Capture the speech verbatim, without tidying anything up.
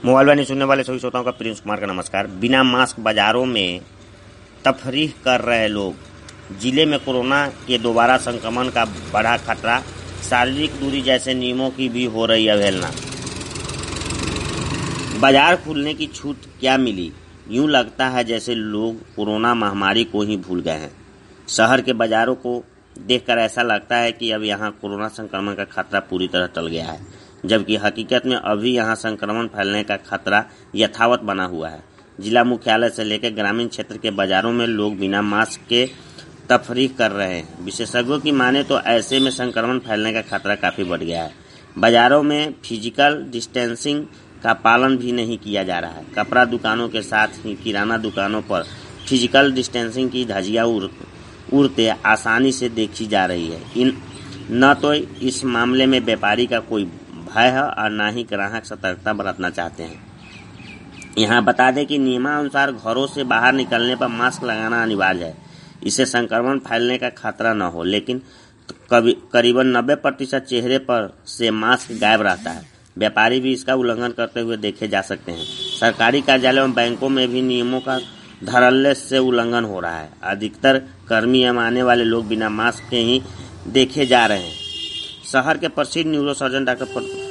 Mobile वाणी सुनने वाले सभी श्रोताओं का प्रिंस कुमार का नमस्कार। बिना मास्क बाजारों में तफरीह कर रहे लोग। जिले में कोरोना के दोबारा संक्रमण का बढ़ा खतरा। शारीरिक दूरी जैसे नियमों की भी हो रही अवहेलना। बाजार खुलने की छूट क्या मिली? यूं लगता है जैसे लोग कोरोना महामारी को ही भूल गए हैं। शहर के बाजारों को देखकर ऐसा लगता है कि अब यहाँ कोरोना संक्रमण का खतरा पूरी तरह टल गया है, जबकि हकीकत में अभी यहाँ संक्रमण फैलने का खतरा यथावत बना हुआ है। जिला मुख्यालय से लेकर ग्रामीण क्षेत्र के बाजारों में लोग बिना मास्क के तफरीह कर रहे हैं। विशेषज्ञों की माने तो ऐसे में संक्रमण फैलने का खतरा काफी बढ़ गया है। बाजारों में फिजिकल डिस्टेंसिंग का पालन भी नहीं किया जा रहा है। कपड़ा दुकानों के साथ ही किराना दुकानों पर फिजिकल डिस्टेंसिंग की धज्जियां उड़ते आसानी से देखी जा रही है। इन न तो इस मामले में व्यापारी का कोई भय है और न ही ग्राहक सतर्कता बरतना चाहते हैं। यहाँ बता दें कि नियमानुसार घरों से बाहर निकलने पर मास्क लगाना अनिवार्य है। इससे संक्रमण फैलने का खतरा न हो, लेकिन करीबन नब्बे प्रतिशत चेहरे पर से मास्क गायब रहता है। व्यापारी भी इसका उल्लंघन करते हुए देखे जा सकते हैं। सरकारी कार्यालयों और बैंकों में भी नियमों का धड़ल्ले से उल्लंघन हो रहा है। अधिकतर कर्मी एवं आने वाले लोग बिना मास्क के ही देखे जा रहे हैं। शहर के प्रसिद्ध न्यूरोसर्जन डॉक्टर